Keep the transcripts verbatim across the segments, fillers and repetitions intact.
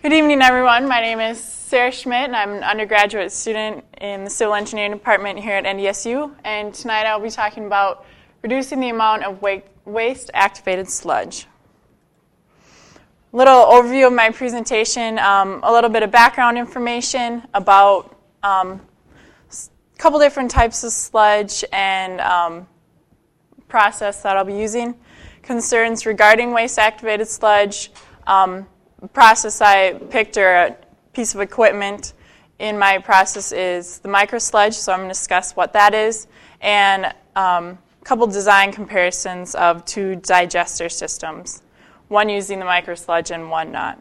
Good evening, everyone. My name is Sarah Schmidt, and I'm an undergraduate student in the Civil Engineering Department here at N D S U. And tonight I'll be talking about reducing the amount of waste-activated sludge. A little overview of my presentation, um, a little bit of background information about um, a couple different types of sludge and um, process that I'll be using. Concerns regarding waste-activated sludge. Um, process I picked, or a piece of equipment in my process, is the microsludge, so I'm going to discuss what that is, and um, a couple design comparisons of two digester systems, one using the microsludge and one not.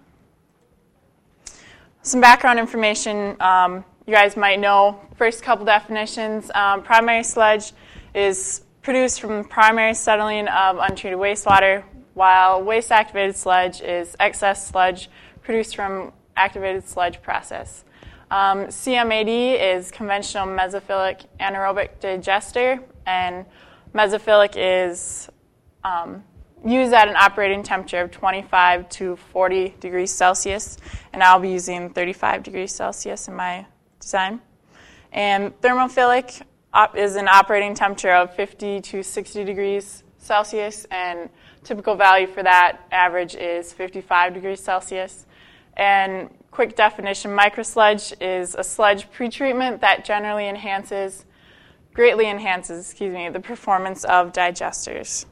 Some background information um, you guys might know. First couple definitions. Um, primary sludge is produced from the primary settling of untreated wastewater, while waste-activated sludge is excess sludge produced from activated sludge process. Um, C M A D is conventional mesophilic anaerobic digester, and mesophilic is um, used at an operating temperature of twenty-five to forty degrees Celsius, and I'll be using thirty-five degrees Celsius in my design. And thermophilic op- is an operating temperature of fifty to sixty degrees Celsius, and typical value for that average is fifty-five degrees Celsius. And quick definition, microsludge is a sludge pretreatment that generally enhances, greatly enhances, excuse me, the performance of digesters.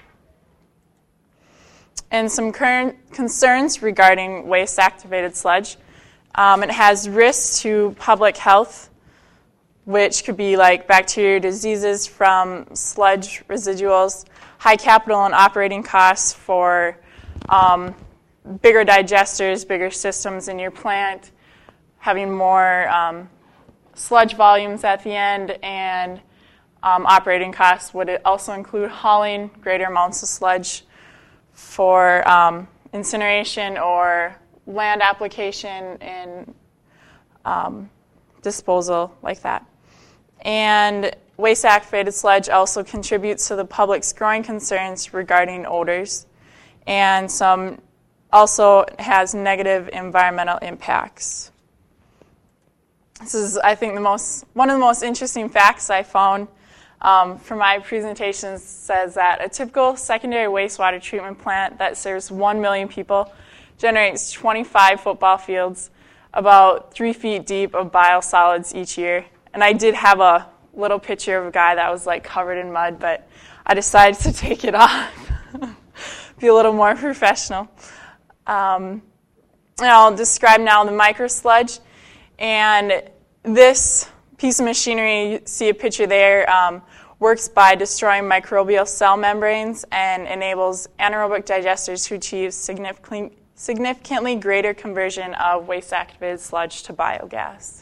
And some current concerns regarding waste-activated sludge. Um, it has risks to public health, which could be like bacterial diseases from sludge residuals, high capital and operating costs for um, bigger digesters, bigger systems in your plant, having more um, sludge volumes at the end, and um, operating costs would also include hauling greater amounts of sludge for um, incineration or land application and um, disposal like that. And waste-activated sludge also contributes to the public's growing concerns regarding odors, and some also has negative environmental impacts. This is, I think, the most one of the most interesting facts I found um, from my presentations. Says that a typical secondary wastewater treatment plant that serves one million people generates twenty-five football fields, about three feet deep, of biosolids each year. And I did have a little picture of a guy that was like covered in mud, but I decided to take it off, be a little more professional. Um, and I'll describe now the microsludge. And this piece of machinery, you see a picture there, um, works by destroying microbial cell membranes and enables anaerobic digesters to achieve significantly, significantly greater conversion of waste-activated sludge to biogas.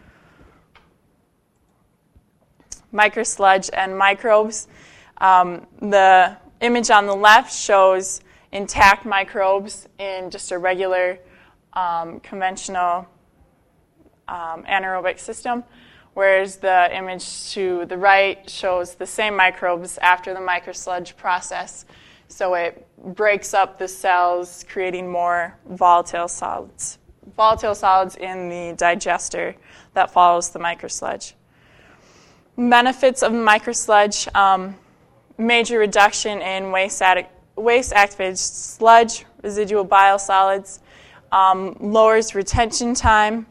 Microsludge and microbes. Um, the image on the left shows intact microbes in just a regular um, conventional um, anaerobic system, whereas the image to the right shows the same microbes after the microsludge process. So it breaks up the cells, creating more volatile solids. Volatile solids in the digester that follows the microsludge. Benefits of microsludge: um, major reduction in waste waste-activated sludge, residual biosolids, um, lowers retention time,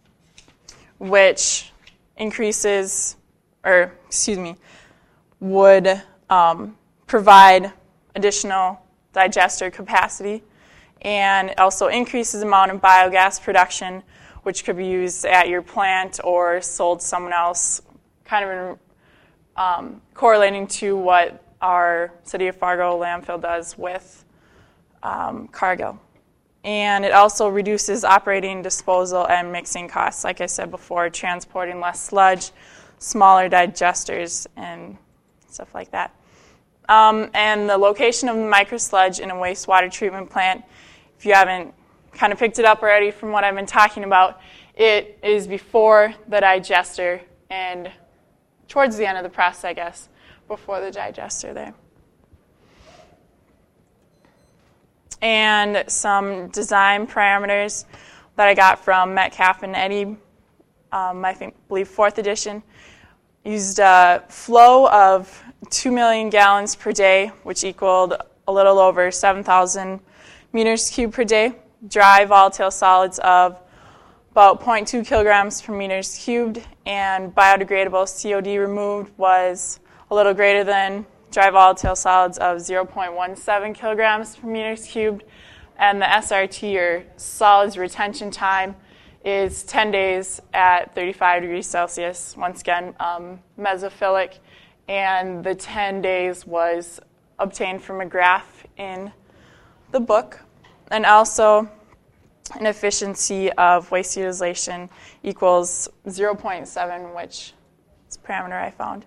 which increases, or excuse me, would um, provide additional digester capacity, and it also increases the amount of biogas production, which could be used at your plant or sold to someone else, kind of in, um, correlating to what our City of Fargo landfill does with um, cargo. And it also reduces operating, disposal, and mixing costs, like I said before, transporting less sludge, smaller digesters, and stuff like that. Um, and the location of the microsludge in a wastewater treatment plant, if you haven't kind of picked it up already from what I've been talking about, it is before the digester and towards the end of the process, I guess, before the digester there. and some design parameters that I got from Metcalf and Eddy, um, I think, believe fourth edition. Used a flow of two million gallons per day, which equaled a little over seven thousand meters cubed per day. Dry volatile solids of about zero point two kilograms per meters cubed, and biodegradable C O D removed was a little greater than dry volatile solids of zero point one seven kilograms per meters cubed, and the S R T, or solids retention time, is ten days at thirty-five degrees Celsius. Once again, um, mesophilic, and the ten days was obtained from a graph in the book. And also, an efficiency of waste utilization equals zero point seven, which is a parameter I found.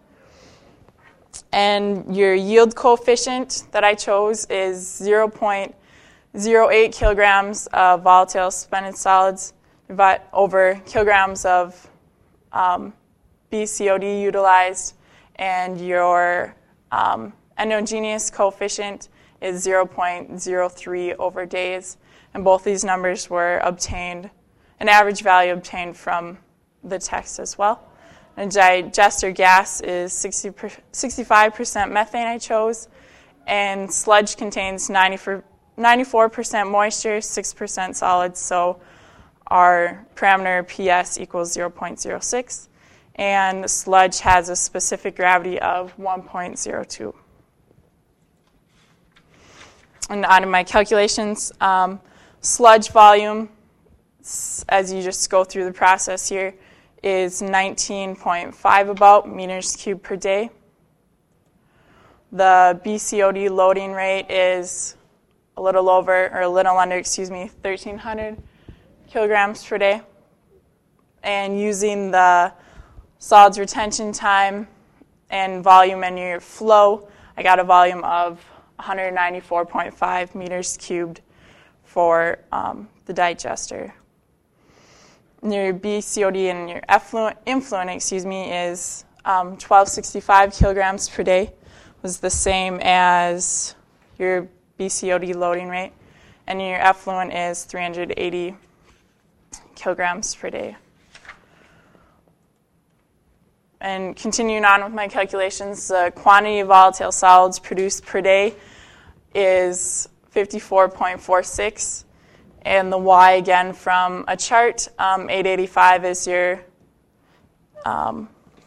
And your yield coefficient that I chose is zero point zero eight kilograms of volatile suspended solids over kilograms of um, B C O D utilized, and your um, endogenous coefficient is zero point zero three over days. And both these numbers were obtained, an average value obtained from the text as well. And digester gas is sixty, sixty-five percent methane I chose, and sludge contains ninety-four percent moisture, six percent solids, so our parameter P S equals zero point zero six, and sludge has a specific gravity of one point zero two. And on to my calculations, um, sludge volume, as you just go through the process here, is nineteen point five about meters cubed per day. The B C O D loading rate is a little over, or a little under, excuse me, thirteen hundred kilograms per day. And using the solids retention time and volume in your flow, I got a volume of one hundred ninety-four point five meters cubed for um, the digester. And your B C O D and your effluent, influent, excuse me, is um, twelve sixty-five kilograms per day, was the same as your B C O D loading rate, and your effluent is three hundred eighty kilograms per day. And continuing on with my calculations, the quantity of volatile solids produced per day is fifty-four point four six, and the Y, again, from a chart, um, eight eighty-five is your um,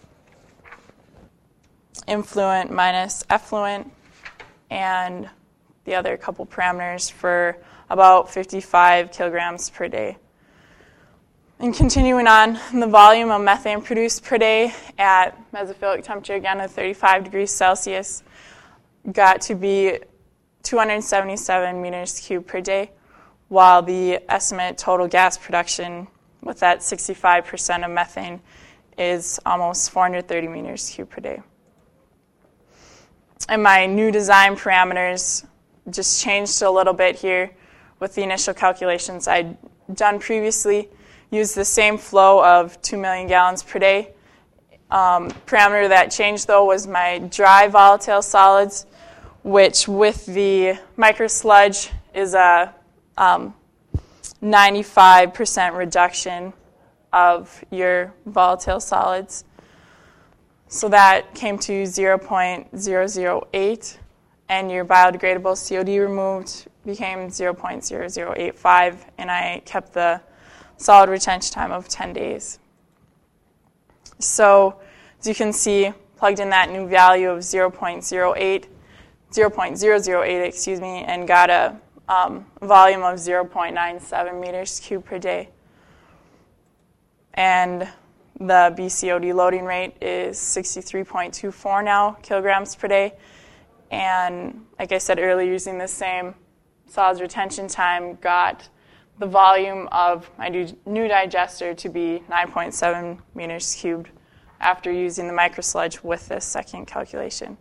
influent minus effluent, and the other couple parameters for about fifty-five kilograms per day. And continuing on, the volume of methane produced per day at mesophilic temperature, again at thirty-five degrees Celsius, got to be two hundred seventy-seven meters cubed per day, while the estimate total gas production with that sixty-five percent of methane is almost four hundred thirty meters cubed per day. And my new design parameters just changed a little bit here with the initial calculations I'd done previously. Used the same flow of two million gallons per day. Um, parameter that changed, though, was my dry volatile solids, which with the microsludge is a um, ninety-five percent reduction of your volatile solids. So that came to zero point zero zero eight, and your biodegradable C O D removed became zero point zero zero eight five, and I kept the solid retention time of ten days. So as you can see, plugged in that new value of zero point zero eight, zero point zero zero eight, excuse me, and got a um, volume of zero point nine seven meters cubed per day. And the B C O D loading rate is sixty-three point two four now kilograms per day. And like I said earlier, using the same solids retention time, got the volume of my new digester to be nine point seven meters cubed after using the microsludge with this second calculation.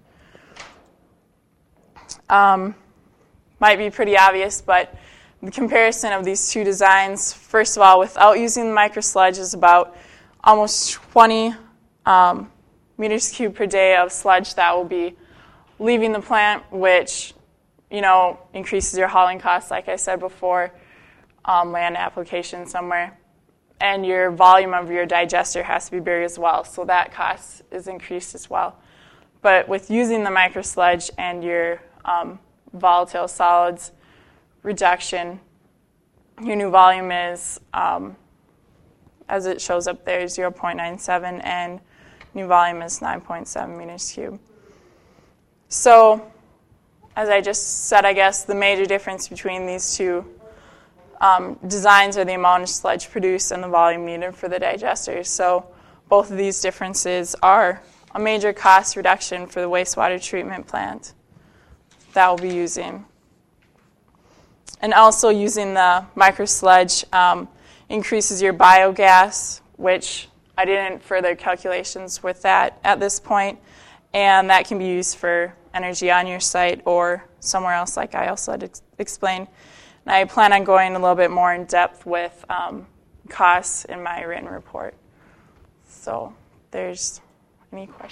Um, might be pretty obvious, but the comparison of these two designs, first of all, without using the microsludge, is about almost twenty um, meters cubed per day of sludge that will be leaving the plant, which you know, increases your hauling costs, like I said before, um, land application somewhere. And your volume of your digester has to be bigger as well, so that cost is increased as well. But with using the microsludge and your um, volatile solids reduction, your new volume is, um, as it shows up there, zero point nine seven, and new volume is nine point seven meters cubed. So, as I just said, I guess the major difference between these two um, designs are the amount of sludge produced and the volume needed for the digesters. So both of these differences are a major cost reduction for the wastewater treatment plant that we'll be using. And also using the microsludge um, increases your biogas, which I didn't further calculations with that at this point, and that can be used for energy on your site or somewhere else, like I also had ex- explained. And I plan on going a little bit more in depth with um, costs in my written report. So, there's any questions?